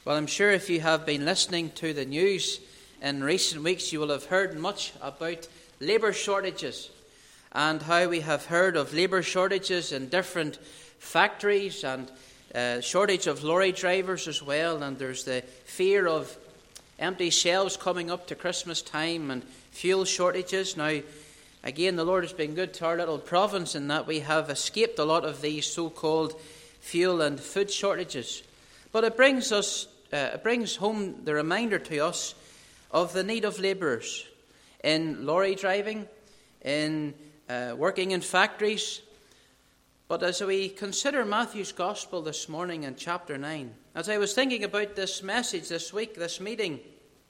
Well, I'm sure if you have been listening to the news in recent weeks, you will have heard much about labour shortages and how we have heard of labour shortages in different factories and shortage of lorry drivers as well. And there's the fear of empty shelves coming up to Christmas time and fuel shortages. Now, again, the Lord has been good to our little province in that we have escaped a lot of these so-called fuel and food shortages. But it brings home the reminder to us of the need of labourers in lorry driving, in working in factories. But as we consider Matthew's Gospel this morning in chapter 9, as I was thinking about this message this week, this meeting,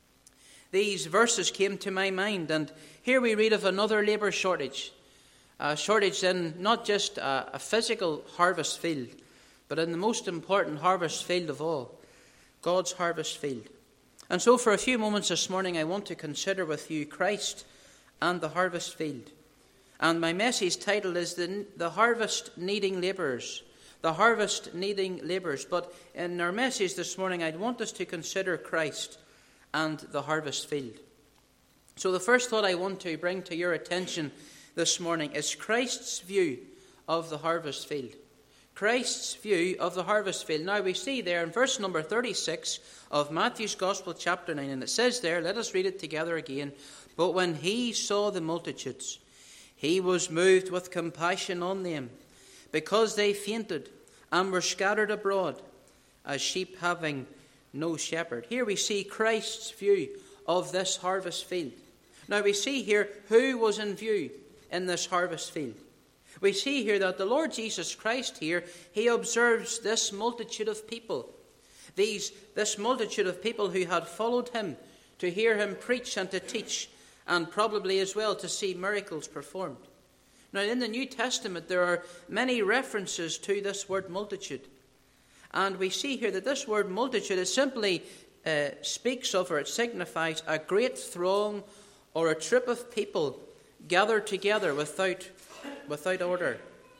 these verses came to my mind. And here we read of another labour shortage, a shortage in not just a physical harvest field, but in the most important harvest field of all, God's harvest field. And so for a few moments this morning, I want to consider with you Christ and the harvest field. And my message title is The Harvest Needing Labourers. The Harvest Needing Labourers. But in our message this morning, I'd want us to consider Christ and the harvest field. So the first thought I want to bring to your attention this morning is Christ's view of the harvest field. Christ's view of the harvest field. Now we see there in verse number 36 of Matthew's Gospel chapter 9, and it says there, let us read it together again. But when he saw the multitudes, he was moved with compassion on them, because they fainted and were scattered abroad, as sheep having no shepherd. Here we see Christ's view of this harvest field. Now we see here who was in view in this harvest field. We see here that the Lord Jesus Christ here, he observes this multitude of people. This multitude of people who had followed him to hear him preach and to teach, and probably as well to see miracles performed. Now in the New Testament there are many references to this word multitude. And we see here that this word multitude is simply speaks of, or it signifies, a great throng or a troop of people gathered together without order.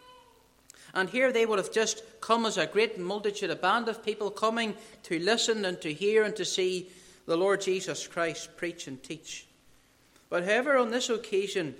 And here they would have just come as a great multitude, a band of people coming to listen and to hear and to see the Lord Jesus Christ preach and teach. But however, on this occasion,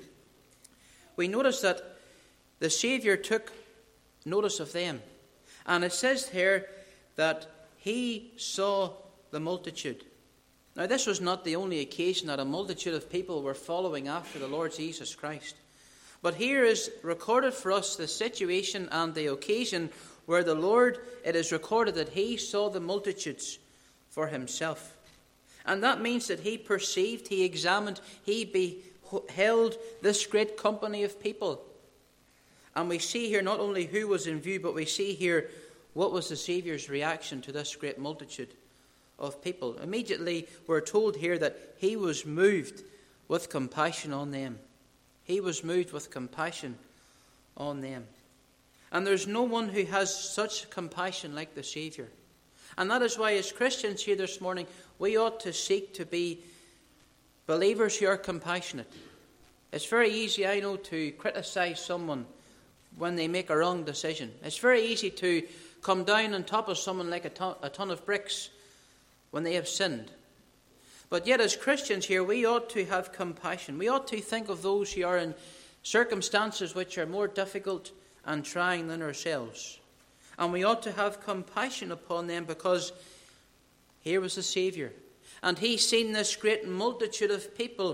we notice that the Saviour took notice of them. And it says here that he saw the multitude. Now, this was not the only occasion that a multitude of people were following after the Lord Jesus Christ. But here is recorded for us the situation and the occasion where the Lord, it is recorded that he saw the multitudes for himself. And that means that he perceived, he examined, he beheld this great company of people. And we see here not only who was in view, but we see here what was the Saviour's reaction to this great multitude of people. Immediately we're told here that he was moved with compassion on them. He was moved with compassion on them. And there's no one who has such compassion like the Saviour. And that is why as Christians here this morning, we ought to seek to be believers who are compassionate. It's very easy, I know, to criticise someone when they make a wrong decision. It's very easy to come down on top of someone like a ton of bricks when they have sinned. But yet as Christians here, we ought to have compassion. We ought to think of those who are in circumstances which are more difficult and trying than ourselves. And we ought to have compassion upon them, because here was the Saviour. And he seen this great multitude of people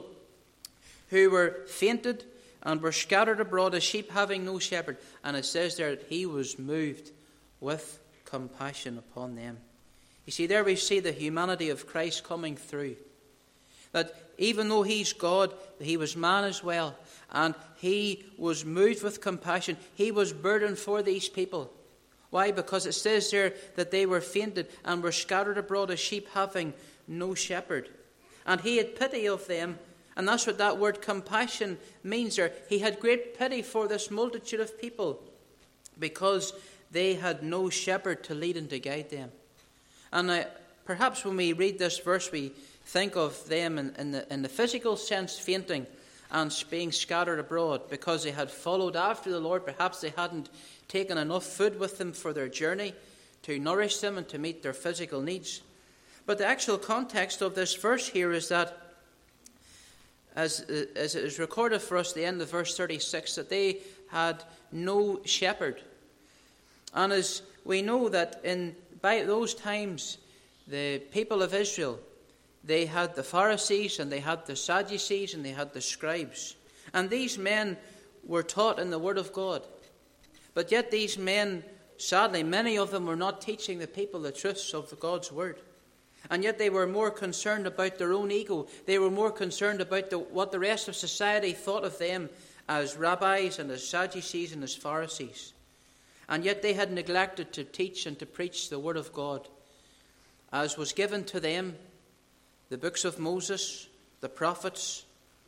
who were fainted and were scattered abroad as sheep having no shepherd. And it says there that he was moved with compassion upon them. You see, there we see the humanity of Christ coming through. That even though he's God, he was man as well. And he was moved with compassion. He was burdened for these people. Why? Because it says there that they were fainted and were scattered abroad as sheep having no shepherd. And he had pity of them. And that's what that word compassion means there. He had great pity for this multitude of people because they had no shepherd to lead and to guide them. And perhaps when we read this verse, we think of them in the physical sense fainting and being scattered abroad because they had followed after the Lord. Perhaps they hadn't taken enough food with them for their journey to nourish them and to meet their physical needs. But the actual context of this verse here is that, as it is recorded for us at the end of verse 36, that they had no shepherd. And as we know that by those times, the people of Israel, they had the Pharisees and they had the Sadducees and they had the scribes. And these men were taught in the Word of God. But yet these men, sadly, many of them were not teaching the people the truths of God's Word. And yet they were more concerned about their own ego. They were more concerned about what the rest of society thought of them as rabbis and as Sadducees and as Pharisees. And yet they had neglected to teach and to preach the Word of God, as was given to them, the books of Moses, the prophets.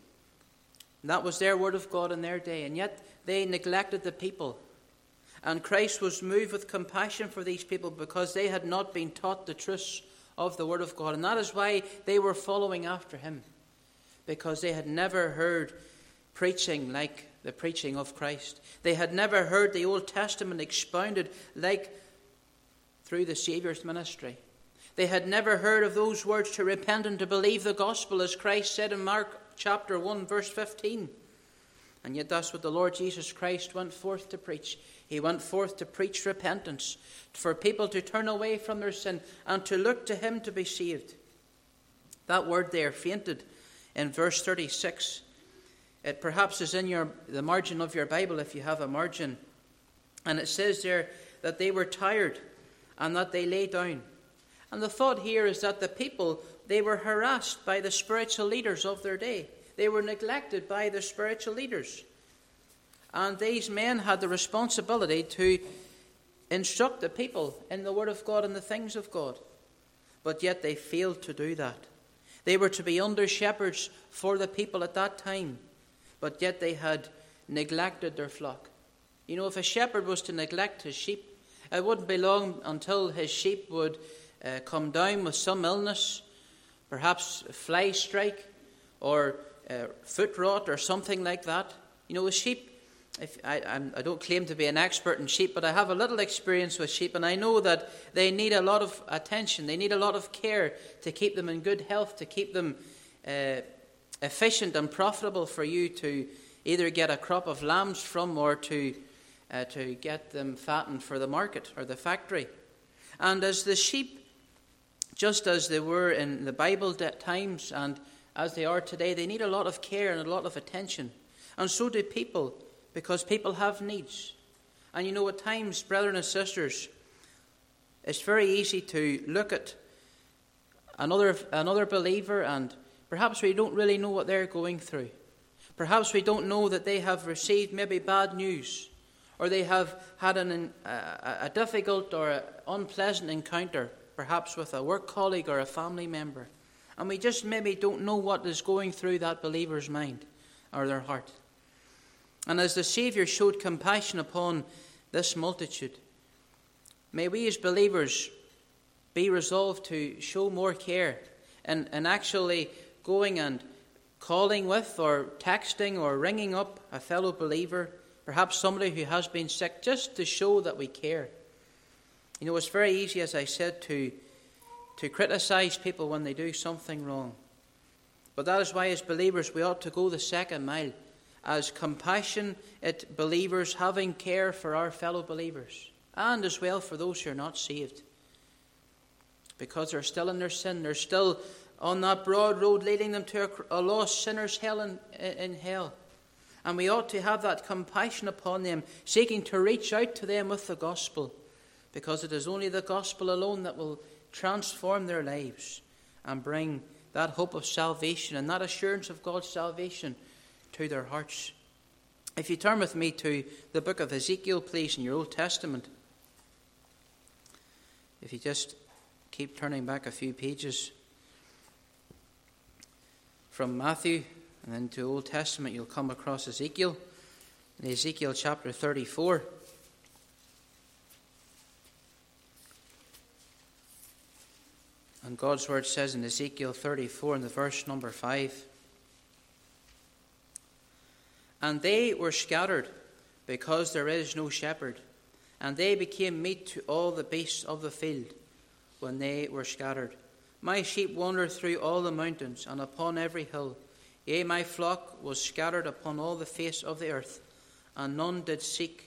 And that was their Word of God in their day. And yet they neglected the people. And Christ was moved with compassion for these people because they had not been taught the truths of the Word of God. And that is why they were following after him, because they had never heard preaching like the preaching of Christ. They had never heard the Old Testament expounded like through the Saviour's ministry. They had never heard of those words to repent and to believe the gospel, as Christ said in Mark chapter 1 verse 15. And yet that's what the Lord Jesus Christ went forth to preach. He went forth to preach repentance, for people to turn away from their sin and to look to him to be saved. That word there, fainted, in verse 36, it perhaps is in the margin of your Bible if you have a margin. And it says there that they were tired and that they lay down. And the thought here is that the people, they were harassed by the spiritual leaders of their day. They were neglected by the spiritual leaders. And these men had the responsibility to instruct the people in the Word of God and the things of God. But yet they failed to do that. They were to be under shepherds for the people at that time. But yet they had neglected their flock. You know, if a shepherd was to neglect his sheep, it wouldn't be long until his sheep would come down with some illness, perhaps a fly strike or foot rot or something like that. You know, a sheep, I don't claim to be an expert in sheep, but I have a little experience with sheep, and I know that they need a lot of attention. They need a lot of care to keep them in good health, to keep them efficient and profitable for you to either get a crop of lambs from or to get them fattened for the market or the factory. And as the sheep, just as they were in the Bible times and as they are today, they need a lot of care and a lot of attention. And so do people, because people have needs. And you know, at times, brethren and sisters, it's very easy to look at another believer, and perhaps we don't really know what they're going through. Perhaps we don't know that they have received maybe bad news, or they have had a difficult or unpleasant encounter, perhaps with a work colleague or a family member. And we just maybe don't know what is going through that believer's mind or their heart. And as the Saviour showed compassion upon this multitude, may we as believers be resolved to show more care and actually going and calling with or texting or ringing up a fellow believer, perhaps somebody who has been sick, just to show that we care. You know, it's very easy, as I said, to criticize people when they do something wrong. But that is why as believers we ought to go the second mile, as compassionate believers, having care for our fellow believers, and as well for those who are not saved, because they're still in their sin. They're still on that broad road leading them to a lost sinner's hell in hell. And we ought to have that compassion upon them, seeking to reach out to them with the gospel, because it is only the gospel alone that will transform their lives and bring that hope of salvation and that assurance of God's salvation to their hearts. If you turn with me to the book of Ezekiel, please, in your Old Testament. If you just keep turning back a few pages from Matthew and then to Old Testament, you'll come across Ezekiel. In Ezekiel chapter 34. And God's word says in Ezekiel 34 in the verse number 5, "And they were scattered because there is no shepherd, and they became meat to all the beasts of the field when they were scattered. My sheep wander through all the mountains, and upon every hill. Yea, my flock was scattered upon all the face of the earth, and none did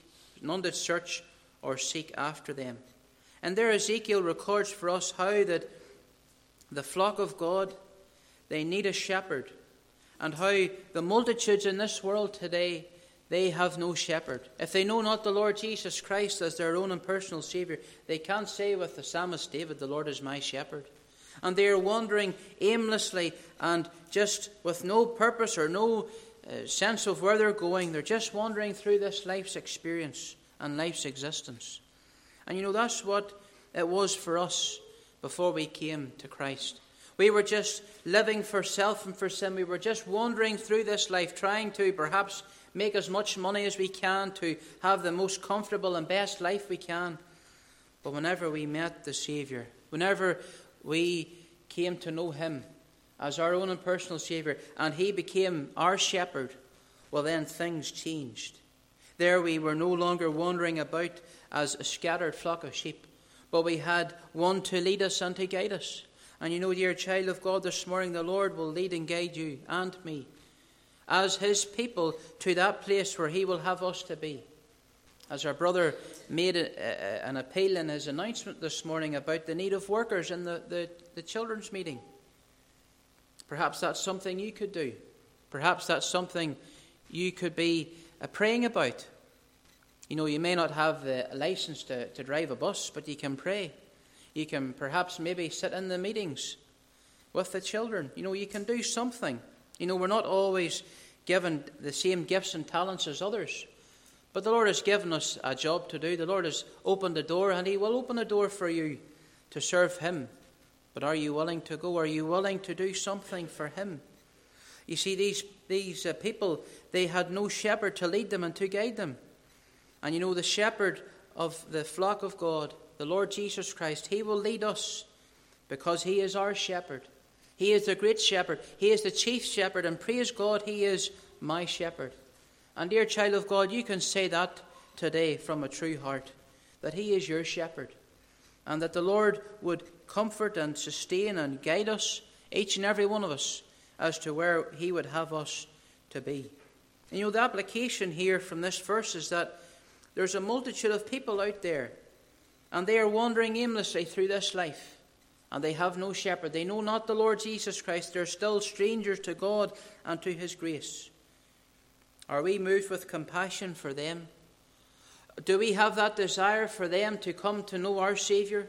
search or seek after them. And there Ezekiel records for us how that the flock of God, they need a shepherd, and how the multitudes in this world today, they have no shepherd. If they know not the Lord Jesus Christ as their own and personal Saviour, they can't say with the psalmist David, the Lord is my shepherd. And they are wandering aimlessly and just with no purpose or no sense of where they're going. They're just wandering through this life's experience and life's existence. And that's what it was for us before we came to Christ. We were just living for self and for sin. We were just wandering through this life, trying to perhaps make as much money as we can, to have the most comfortable and best life we can. But whenever we met the Saviour, whenever we came to know him as our own and personal Saviour, and he became our shepherd, well then things changed. There we were no longer wandering about as a scattered flock of sheep, but we had one to lead us and to guide us. And dear child of God, this morning the Lord will lead and guide you and me as his people to that place where he will have us to be. As our brother made an appeal in his announcement this morning about the need of workers in the children's meeting. Perhaps that's something you could do. Perhaps that's something you could be praying about. You may not have the license to drive a bus, but you can pray. You can perhaps maybe sit in the meetings with the children. You can do something. We're not always given the same gifts and talents as others. But the Lord has given us a job to do. The Lord has opened the door, and he will open the door for you to serve him. But are you willing to go? Are you willing to do something for him? You see, these people, they had no shepherd to lead them and to guide them. And the shepherd of the flock of God, the Lord Jesus Christ, he will lead us because he is our shepherd. He is the great shepherd. He is the chief shepherd, and praise God, he is my shepherd. And dear child of God, you can say that today from a true heart, that he is your shepherd, and that the Lord would comfort and sustain and guide us, each and every one of us, as to where he would have us to be. And the application here from this verse is that there's a multitude of people out there, and they are wandering aimlessly through this life, and they have no shepherd. They know not the Lord Jesus Christ. They're still strangers to God and to his grace. Are we moved with compassion for them? Do we have that desire for them to come to know our Saviour?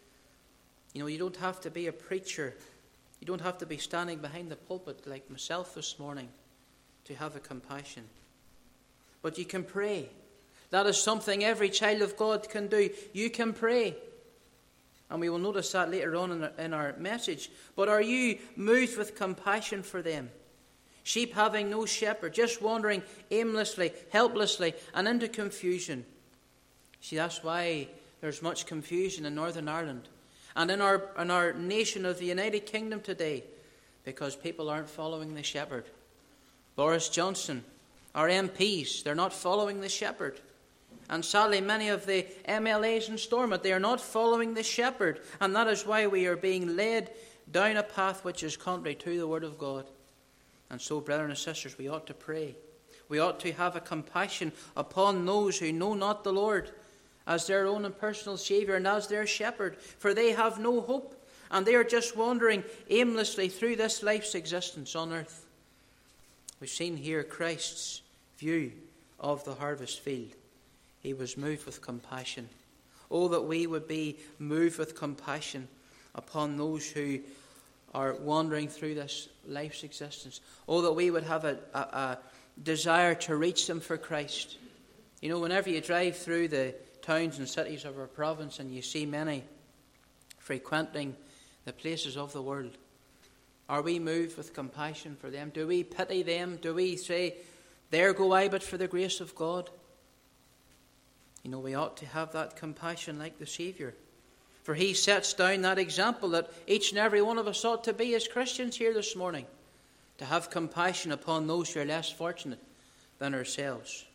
You don't have to be a preacher. You don't have to be standing behind the pulpit like myself this morning to have a compassion. But you can pray. That is something every child of God can do. You can pray. And we will notice that later on in our message. But are you moved with compassion for them? Sheep having no shepherd, just wandering aimlessly, helplessly, and into confusion. See, that's why there's much confusion in Northern Ireland and in our nation of the United Kingdom today, because people aren't following the shepherd. Boris Johnson, our MPs, they're not following the shepherd. And sadly, many of the MLAs in Stormont, they are not following the shepherd. And that is why we are being led down a path which is contrary to the word of God. And so, brethren and sisters, we ought to pray. We ought to have a compassion upon those who know not the Lord as their own and personal Saviour and as their shepherd, for they have no hope, and they are just wandering aimlessly through this life's existence on earth. We've seen here Christ's view of the harvest field. He was moved with compassion. Oh, that we would be moved with compassion upon those who are wandering through this life's existence. Oh, that we would have a desire to reach them for Christ. Whenever you drive through the towns and cities of our province and you see many frequenting the places of the world, are we moved with compassion for them? Do we pity them? Do we say, there go I but for the grace of God? We ought to have that compassion like the Saviour. For he sets down that example that each and every one of us ought to be as Christians here this morning, to have compassion upon those who are less fortunate than ourselves.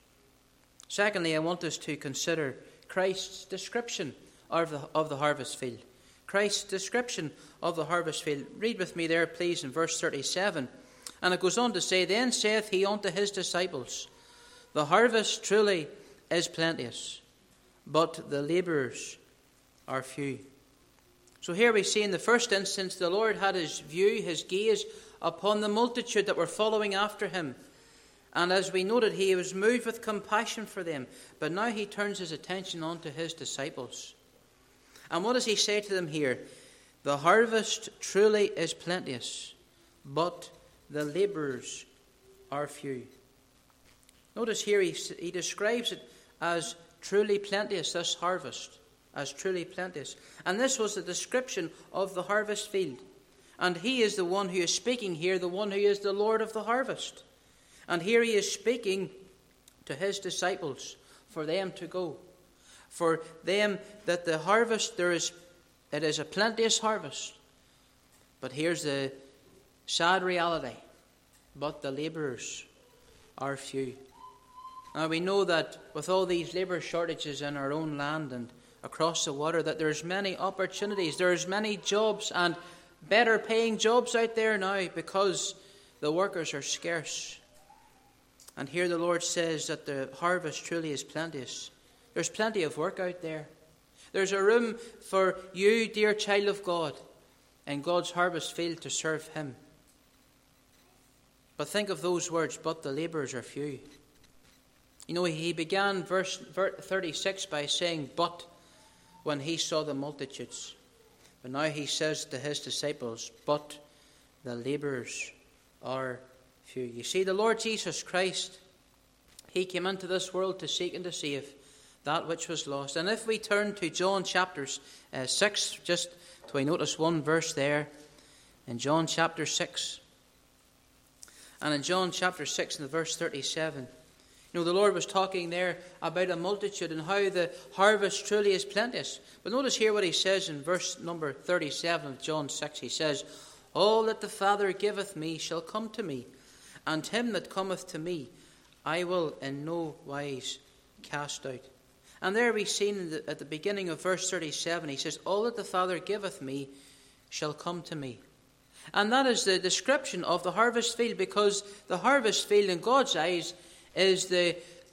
Secondly, I want us to consider Christ's description of the harvest field. Christ's description of the harvest field. Read with me there, please, in verse 37. And it goes on to say, Then saith he unto his disciples, The harvest truly is plenteous, but the labourers are few. So here we see in the first instance the Lord had his view, his gaze upon the multitude that were following after him. And as we noted, he was moved with compassion for them. But now he turns his attention on to his disciples. And what does he say to them here? The harvest truly is plenteous, but the labourers are few. Notice here he describes it as truly plenteous, this harvest, as truly plenteous. And this was the description of the harvest field. And he is the one who is speaking here, the one who is the Lord of the harvest. And here he is speaking to his disciples for them to go. For them that the harvest, it is a plenteous harvest. But here's the sad reality. But the labourers are few. Now we know that with all these labour shortages in our own land and across the water, that there's many opportunities, there's many jobs and better paying jobs out there now because the workers are scarce. And here the Lord says that the harvest truly is plenteous. There's plenty of work out there. There's a room for you, dear child of God, in God's harvest field to serve him. But think of those words, but the labourers are few. You know, he began verse 36 by saying, but, when he saw the multitudes. But now he says to his disciples, but the labourers are few. You see, the Lord Jesus Christ, he came into this world to seek and to save that which was lost. And if we turn to John chapter 6, just so we notice one verse there, in John chapter 6. And in John chapter 6 and the verse 37, you know, the Lord was talking there about a multitude and how the harvest truly is plenteous. But notice here what he says in verse number 37 of John 6. He says, All that the Father giveth me shall come to me, and him that cometh to me I will in no wise cast out. And there we see at the beginning of verse 37, he says, All that the Father giveth me shall come to me. And that is the description of the harvest field, because the harvest field in God's eyes is the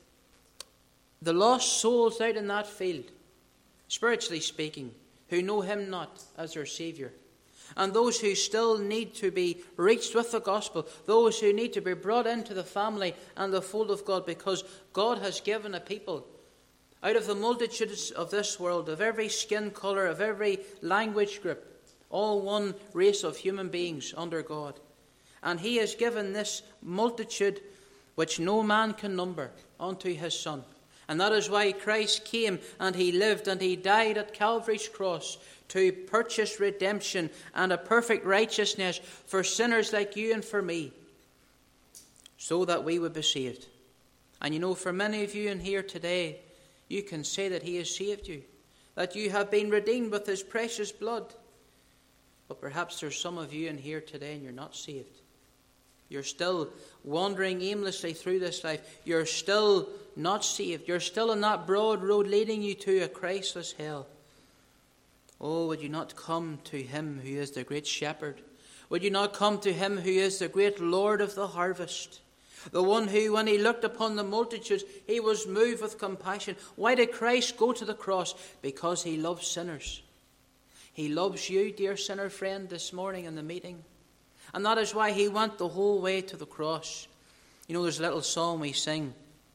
lost souls out in that field, spiritually speaking, who know him not as their Saviour. And those who still need to be reached with the gospel, those who need to be brought into the family and the fold of God, because God has given a people out of the multitudes of this world, of every skin colour, of every language group, all one race of human beings under God. And he has given this multitude which no man can number unto his Son. And that is why Christ came and he lived and he died at Calvary's cross to purchase redemption and a perfect righteousness for sinners like you and for me, so that we would be saved. And you know, for many of you in here today, you can say that he has saved you, that you have been redeemed with his precious blood. But perhaps there's some of you in here today and you're not saved. You're still wandering aimlessly through this life. You're still not saved. You're still on that broad road leading you to a Christless hell. Oh, would you not come to him who is the great shepherd? Would you not come to him who is the great Lord of the harvest? The one who, when he looked upon the multitudes, he was moved with compassion. Why did Christ go to the cross? Because he loves sinners. He loves you, dear sinner friend, this morning in the meeting. And that is why he went the whole way to the cross. You know, there's a little song we sing.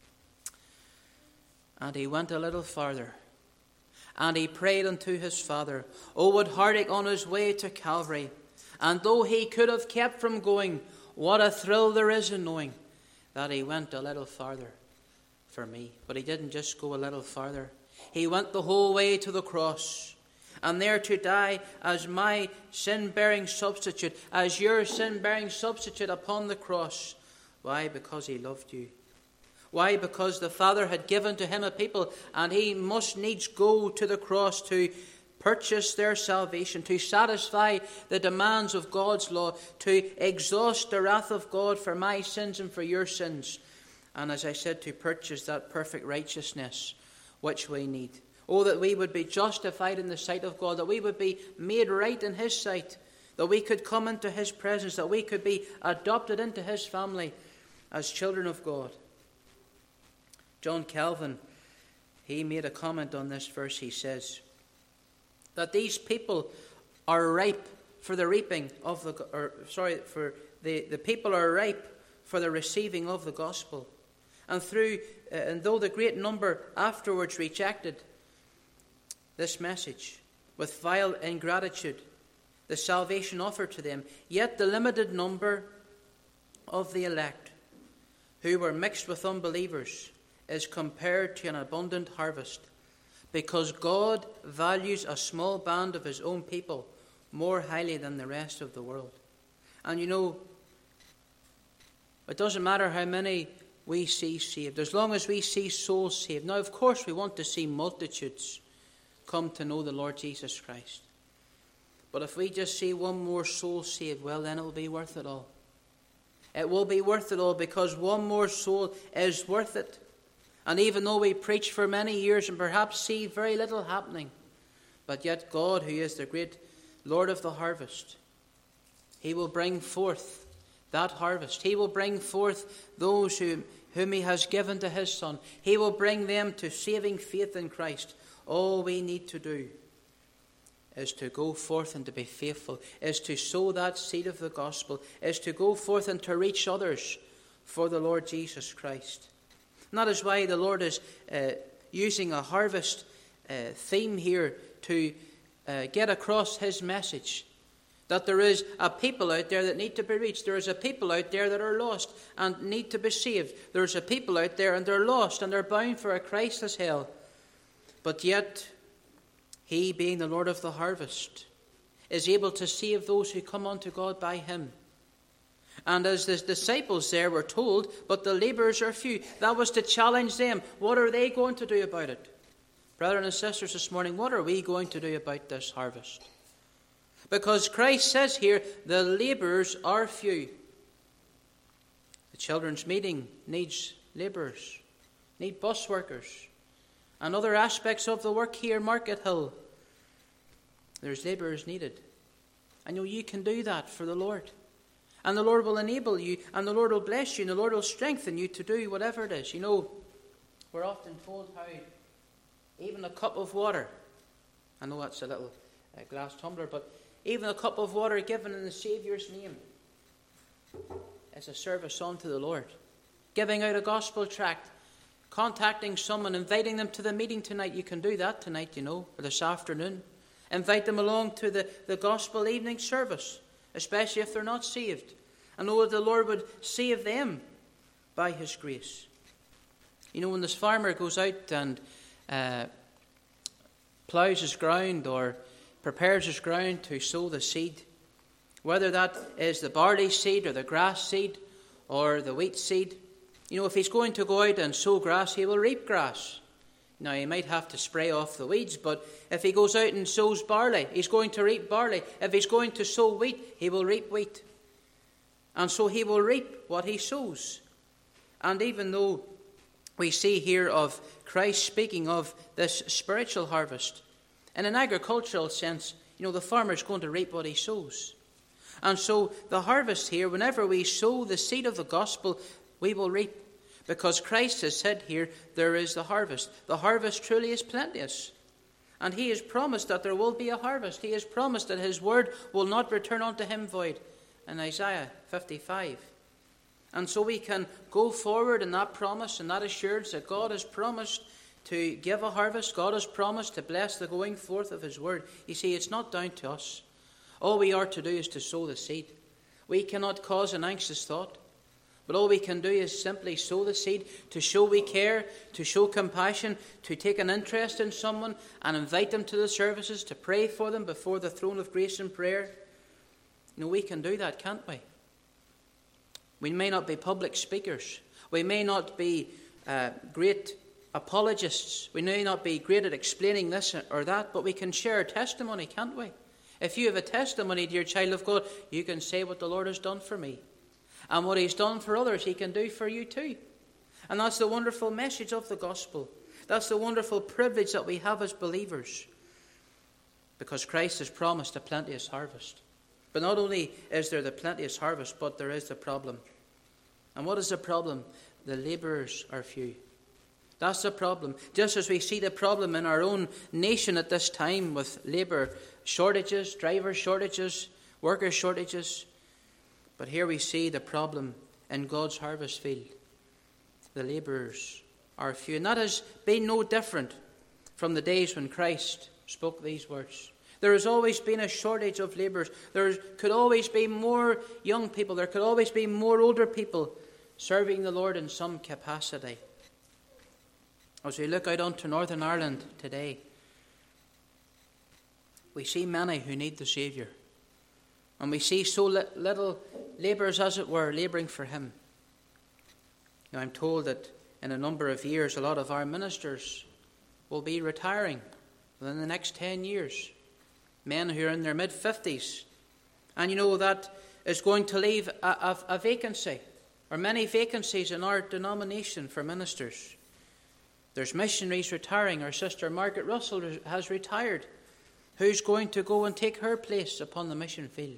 And he went a little farther, and he prayed unto his Father, oh, what heartache on his way to Calvary. And though he could have kept from going, what a thrill there is in knowing that he went a little farther for me. But he didn't just go a little farther. He went the whole way to the cross, and there to die as my sin-bearing substitute, as your sin-bearing substitute upon the cross. Why? Because he loved you. Why? Because the Father had given to him a people, and he must needs go to the cross to purchase their salvation, to satisfy the demands of God's law, to exhaust the wrath of God for my sins and for your sins. And as I said, to purchase that perfect righteousness which we need. Oh, that we would be justified in the sight of God, that we would be made right in his sight, that we could come into his presence, that we could be adopted into his family as children of God. John Calvin, he made a comment on this verse. He says that these people are ripe for the reaping of the people are ripe for the receiving of the gospel. And though the great number afterwards rejected this message with vile ingratitude, the salvation offered to them, yet the limited number of the elect who were mixed with unbelievers is compared to an abundant harvest, because God values a small band of his own people more highly than the rest of the world. And you know, it doesn't matter how many we see saved, as long as we see souls saved. Now, of course, we want to see multitudes come to know the Lord Jesus Christ. But if we just see one more soul saved, well, then it will be worth it all. It will be worth it all, because one more soul is worth it. And even though we preach for many years and perhaps see very little happening, but yet God, who is the great Lord of the harvest, he will bring forth that harvest. He will bring forth those whom he has given to his Son. He will bring them to saving faith in Christ. All we need to do is to go forth and to be faithful, is to sow that seed of the gospel, is to go forth and to reach others for the Lord Jesus Christ. And that is why the Lord is using a harvest theme here to get across his message. That there is a people out there that need to be reached. There is a people out there that are lost and need to be saved. There's a people out there and they're lost and they're bound for a Christless hell. But yet, he, being the Lord of the harvest, is able to save those who come unto God by him. And as the disciples there were told, but the labourers are few. That was to challenge them. What are they going to do about it? Brothers and sisters, this morning, what are we going to do about this harvest? Because Christ says here, the labourers are few. The children's meeting needs labourers, need bus workers, and other aspects of the work here, Market Hill. There's labourers needed. I know you can do that for the Lord. And the Lord will enable you, and the Lord will bless you, and the Lord will strengthen you to do whatever it is. You know, we're often told how even a cup of water, I know that's a little glass tumbler, but even a cup of water given in the Saviour's name is a service unto the Lord. Giving out a gospel tract, contacting someone, inviting them to the meeting tonight. You can do that tonight, you know, or this afternoon. Invite them along to the gospel evening service, especially if they're not saved. And know that the Lord would save them by his grace. You know, when this farmer goes out and ploughs his ground or prepares his ground to sow the seed, whether that is the barley seed or the grass seed or the wheat seed, you know, if he's going to go out and sow grass, he will reap grass. Now, he might have to spray off the weeds, but if he goes out and sows barley, he's going to reap barley. If he's going to sow wheat, he will reap wheat. And so he will reap what he sows. And even though we see here of Christ speaking of this spiritual harvest, in an agricultural sense, you know, the farmer's going to reap what he sows. And so the harvest here, whenever we sow the seed of the gospel, we will reap. Because Christ has said here, there is the harvest. The harvest truly is plenteous. And he has promised that there will be a harvest. He has promised that his word will not return unto him void in Isaiah 55. And so we can go forward in that promise and that assurance that God has promised to give a harvest. God has promised to bless the going forth of his word. You see, it's not down to us. All we are to do is to sow the seed. We cannot cause an anxious thought. But all we can do is simply sow the seed, to show we care, to show compassion, to take an interest in someone and invite them to the services, to pray for them before the throne of grace in prayer. You know, we can do that, can't we? We may not be public speakers. We may not be great apologists. We may not be great at explaining this or that, but we can share a testimony, can't we? If you have a testimony, dear child of God, you can say what the Lord has done for me. And what he's done for others, he can do for you too. And that's the wonderful message of the gospel. That's the wonderful privilege that we have as believers, because Christ has promised a plenteous harvest. But not only is there the plenteous harvest, but there is the problem. And what is the problem? The labourers are few. That's the problem. Just as we see the problem in our own nation at this time with labour shortages, driver shortages, worker shortages. But here we see the problem in God's harvest field. The labourers are few. And that has been no different from the days when Christ spoke these words. There has always been a shortage of labourers. There could always be more young people. There could always be more older people serving the Lord in some capacity. As we look out onto Northern Ireland today, we see many who need the Saviour. And we see so little labourers, as it were, labouring for him. Now, I'm told that in a number of years, a lot of our ministers will be retiring within the next 10 years. Men who are in their mid-50s. And you know that is going to leave a vacancy, or many vacancies in our denomination for ministers. There's missionaries retiring. Our sister Margaret Russell has retired. Who's going to go and take her place upon the mission field?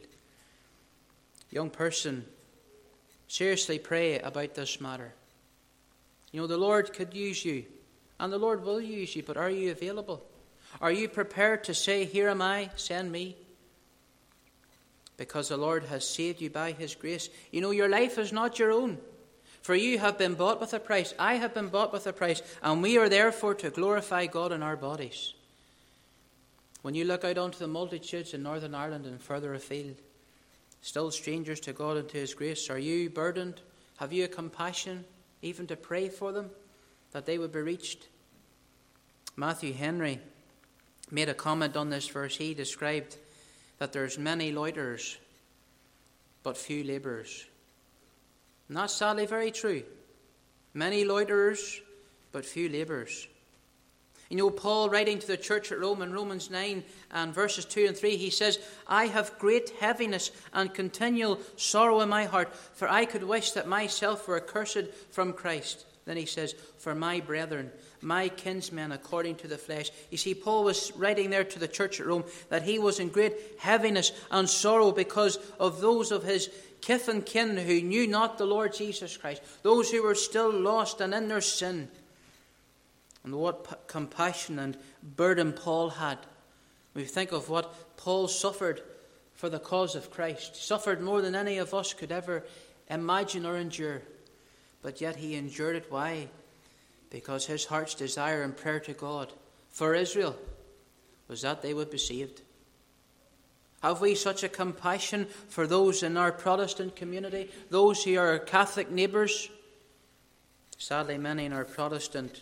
Young person, seriously pray about this matter. You know, the Lord could use you, and the Lord will use you, but are you available? Are you prepared to say, "Here am I, send me"? Because the Lord has saved you by his grace. You know, your life is not your own. For you have been bought with a price. I have been bought with a price. And we are therefore to glorify God in our bodies. When you look out onto the multitudes in Northern Ireland and further afield, still strangers to God and to his grace, are you burdened? Have you a compassion even to pray for them, that they would be reached? Matthew Henry made a comment on this verse. He described that there's many loiterers, but few labourers. And that's sadly very true. Many loiterers, but few labourers. You know, Paul, writing to the church at Rome in Romans 9 and verses 2 and 3, he says, "I have great heaviness and continual sorrow in my heart, for I could wish that myself were accursed from Christ." Then he says, "For my brethren, my kinsmen according to the flesh." You see, Paul was writing there to the church at Rome that he was in great heaviness and sorrow because of those of his kith and kin who knew not the Lord Jesus Christ, those who were still lost and in their sin. And what compassion and burden Paul had. We think of what Paul suffered for the cause of Christ. He suffered more than any of us could ever imagine or endure. But yet he endured it. Why? Because his heart's desire and prayer to God for Israel was that they would be saved. Have we such a compassion for those in our Protestant community, those who are our Catholic neighbours? Sadly, many in our Protestant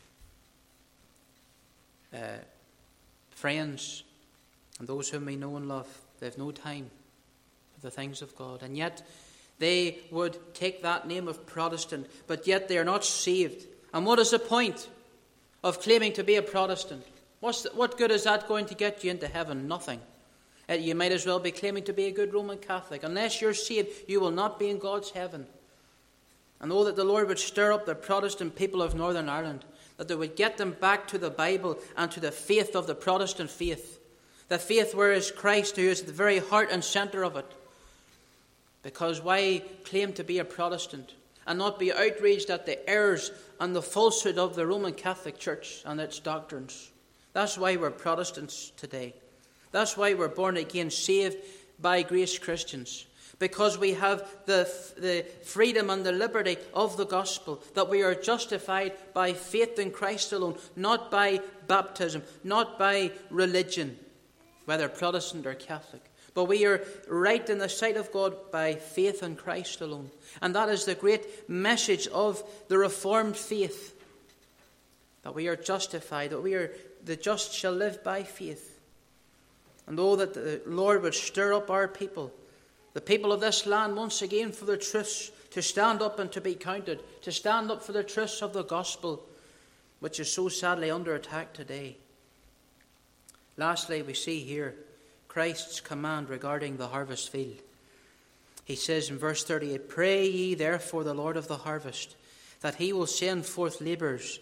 friends and those whom we know and love, they have no time for the things of God. And yet they would take that name of Protestant, but yet they are not saved. And what is the point of claiming to be a Protestant? What good is that going to get you into heaven? Nothing. You might as well be claiming to be a good Roman Catholic. Unless you're saved, you will not be in God's heaven. And oh, that the Lord would stir up the Protestant people of Northern Ireland, that they would get them back to the Bible and to the faith of the Protestant faith. The faith where is Christ, who is the very heart and centre of it. Because why claim to be a Protestant and not be outraged at the errors and the falsehood of the Roman Catholic Church and its doctrines? That's why we're Protestants today. That's why we're born again, saved by grace Christians. Because we have the freedom and the liberty of the gospel, that we are justified by faith in Christ alone, not by baptism, not by religion, whether Protestant or Catholic. But we are right in the sight of God by faith in Christ alone. And that is the great message of the Reformed faith, that we are justified, that the just shall live by faith. And oh, that the Lord would stir up our people, the people of this land, once again for the truths, to stand up and to be counted, to stand up for the truths of the gospel, which is so sadly under attack today. Lastly, we see here Christ's command regarding the harvest field. He says in verse 38, "Pray ye therefore the Lord of the harvest, that he will send forth labourers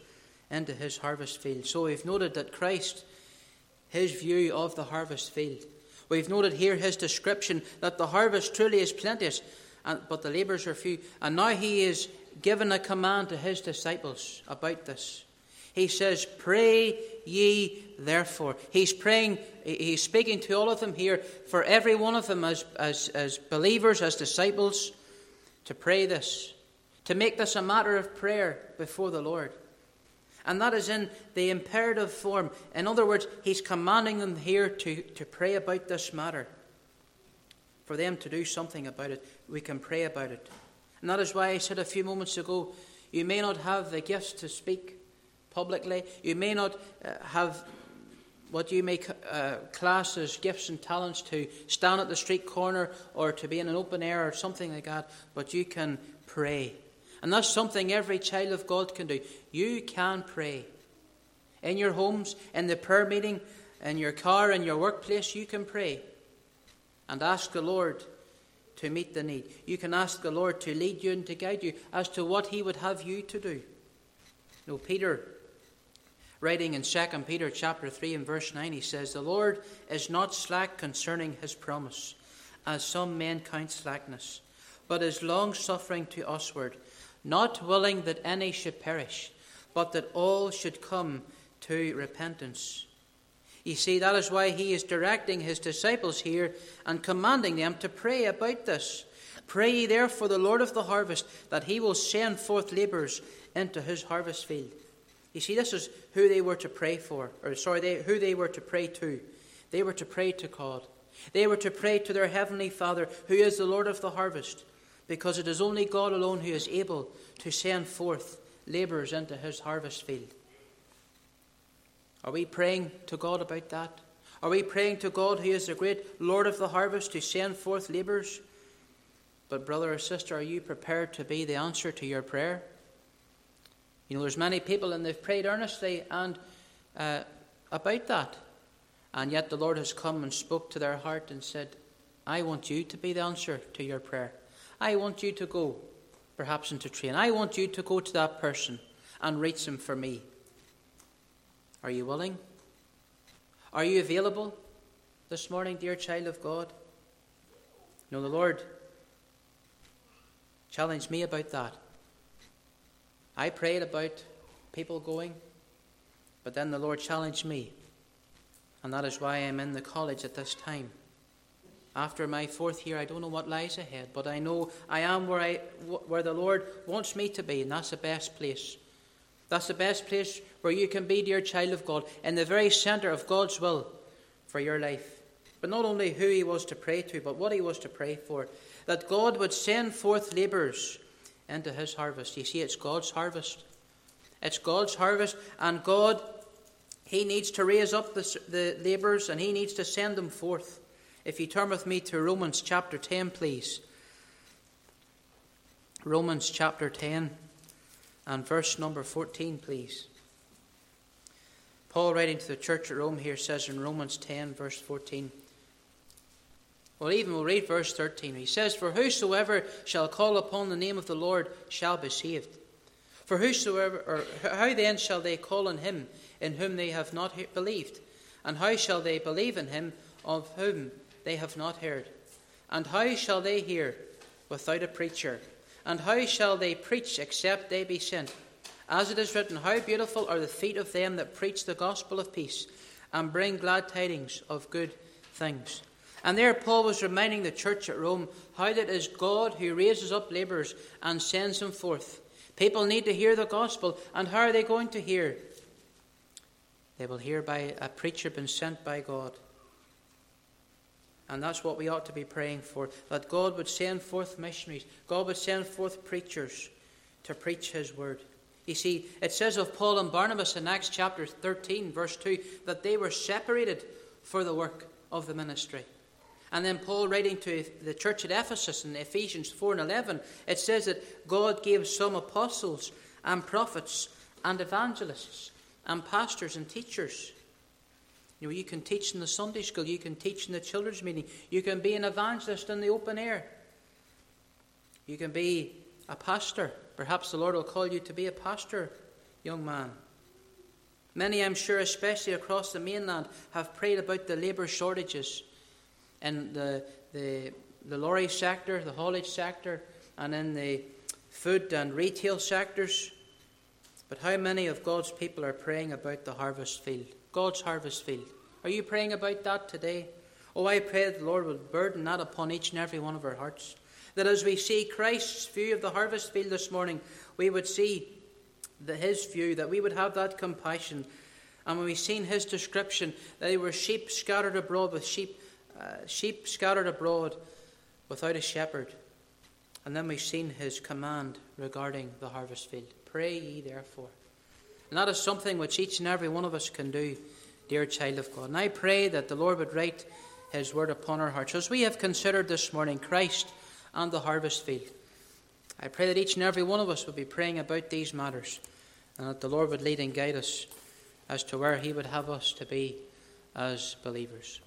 into his harvest field. So we've noted that Christ, his view of the harvest field. We've noted here his description that the harvest truly is plenteous, but the labourers are few. And now he is given a command to his disciples about this. He says, pray ye therefore. He's praying, he's speaking to all of them here, for every one of them as believers, as disciples, to pray this, to make this a matter of prayer before the Lord. And that is in the imperative form. In other words, he's commanding them here to pray about this matter. For them to do something about it, we can pray about it. And that is why I said a few moments ago, you may not have the gifts to speak publicly. You may not have what you may class as gifts and talents to stand at the street corner or to be in an open air or something like that, but you can pray. And that's something every child of God can do. You can pray. In your homes, in the prayer meeting, in your car, in your workplace, you can pray and ask the Lord to meet the need. You can ask the Lord to lead you and to guide you as to what he would have you to do. You know, Peter, writing in 2 Peter chapter 3 and verse 9, he says, the Lord is not slack concerning his promise, as some men count slackness, but is long-suffering to usward, not willing that any should perish, but that all should come to repentance. You see, that is why he is directing his disciples here and commanding them to pray about this. Pray ye therefore the Lord of the harvest, that he will send forth labourers into his harvest field. You see, this is who they were to pray for, who they were to pray to. They were to pray to God. They were to pray to their heavenly Father, who is the Lord of the harvest, because it is only God alone who is able to send forth labourers into his harvest field. Are we praying to God about that? Are we praying to God, who is the great Lord of the harvest, to send forth labourers? But brother or sister, are you prepared to be the answer to your prayer? You know, there's many people and they've prayed earnestly and about that. And yet the Lord has come and spoke to their heart and said, I want you to be the answer to your prayer. I want you to go, perhaps into train. I want you to go to that person and reach them for me. Are you willing? Are you available this morning, dear child of God? You know, the Lord challenged me about that. I prayed about people going, but then the Lord challenged me. And that is why I'm in the college at this time. After my 4th year, I don't know what lies ahead, but I know I am where the Lord wants me to be, and that's the best place. That's the best place where you can be, dear child of God, in the very centre of God's will for your life. But not only who he was to pray to, but what he was to pray for. That God would send forth labourers into his harvest. You see, it's God's harvest. It's God's harvest, and God, he needs to raise up the labourers, and he needs to send them forth. If you turn with me to Romans chapter 10, please. Romans chapter 10 and verse number 14, please. Paul, writing to the church at Rome here, says in Romans 10, verse 14. We'll read verse 13. He says, for whosoever shall call upon the name of the Lord shall be saved. For how then shall they call on him in whom they have not believed? And how shall they believe in him of whom they have not heard? And how shall they hear without a preacher? And how shall they preach except they be sent? As it is written, how beautiful are the feet of them that preach the gospel of peace and bring glad tidings of good things. And there Paul was reminding the church at Rome how that it is God who raises up labourers and sends them forth. People need to hear the gospel, and how are they going to hear? They will hear by a preacher being sent by God. And that's what we ought to be praying for, that God would send forth missionaries, God would send forth preachers to preach his word. You see, it says of Paul and Barnabas in Acts chapter 13, verse 2, that they were separated for the work of the ministry. And then Paul, writing to the church at Ephesus in Ephesians 4 and 11, it says that God gave some apostles and prophets and evangelists and pastors and teachers. You know, you can teach in the Sunday school, you can teach in the children's meeting, you can be an evangelist in the open air. You can be a pastor. Perhaps the Lord will call you to be a pastor, young man. Many, I'm sure, especially across the mainland, have prayed about the labour shortages in the lorry sector, the haulage sector, and in the food and retail sectors. But how many of God's people are praying about the harvest field, God's harvest field? Are you praying about that today? Oh, I pray that the Lord will burden that upon each and every one of our hearts. That as we see Christ's view of the harvest field this morning, we would see his view, that we would have that compassion. And when we've seen his description, that they were sheep scattered abroad without a shepherd. And then we've seen his command regarding the harvest field. Pray ye therefore. And that is something which each and every one of us can do, dear child of God. And I pray that the Lord would write his word upon our hearts. As we have considered this morning Christ and the harvest field, I pray that each and every one of us would be praying about these matters, and that the Lord would lead and guide us as to where he would have us to be as believers.